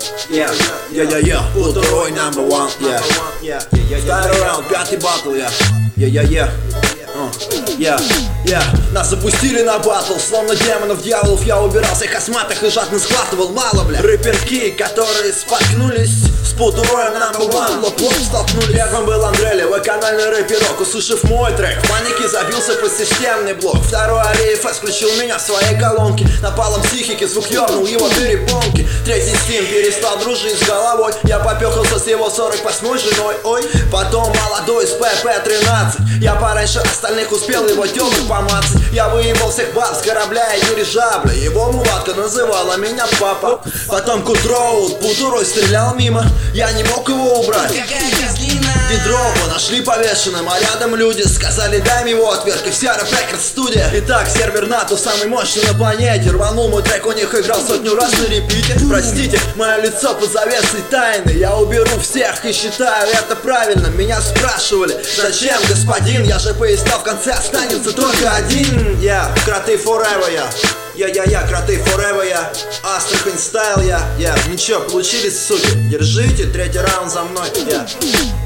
Я, второй number one, второй раунд, пятый батл, Нас запустили на батл, словно демонов, дьяволов. Я убирался их косматых и жадно схватывал мало, бля. Рэперки, которые споткнулись с полуроем number one, лоб-лоб столкнулись. Первым был Андрей, канальный рэперок. Услышав мой трек, в панике забился под системный блок. Второй Алиев включил меня в своей колонке. Напалом психики звук ёрнул его перепонки. Третий Стим перестал дружить с головой. Я попёхался с его 48-й женой. Ой, потом молодой с ПП-13. Я пораньше остальных успел его тёлок помацать. Я выебал всех баб с корабля и дирижабля. Его мулатка называла меня папа. Потом Кудроуд путурой стрелял мимо. Я не мог его убрать. Дедрову нашли повешенным, а рядом люди сказали: дай мне его отвертка, вся рэп-рекорд студия. Итак, сервер НАТО самый мощный на планете. Рванул мой трек, у них играл сотню раз на репите. Простите, мое лицо под завесой тайны. Я уберу всех и считаю это правильно. Меня спрашивали: зачем, господин? Я же пояснял, в конце останется только один. Кроты forever, кроты forever, Астрахань стайл, Ну чё, получились, суки? Держите, третий раунд за мной,